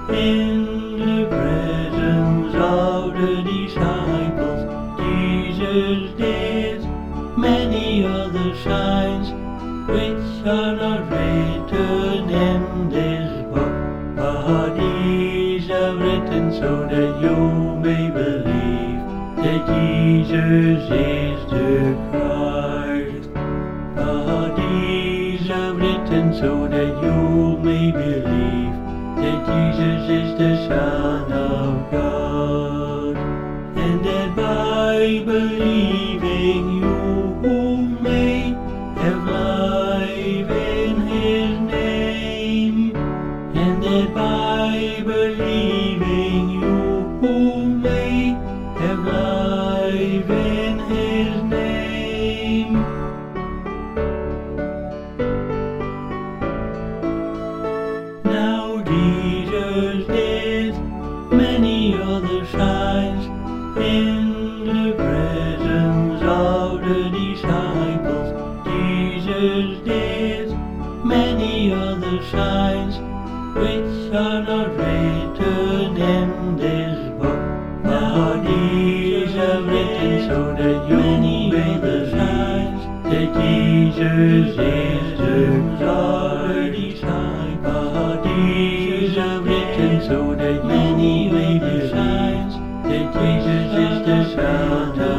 In the presence of the disciples, Jesus did many other signs, which are not written in this book. But these are written so that you may believe that Jesus is the Christ. But these are written so that you may believe that Jesus is the Son of God, and that by believing you may have life in His name, and that by believing you may have life in His name. Now Jesus did many other signs in the presence of the disciples. Jesus did many other signs, which are not written in this book. But these are written so that you may believe that Jesus is the Lord. But these are written so that many may believe that Jesus is the Son of God.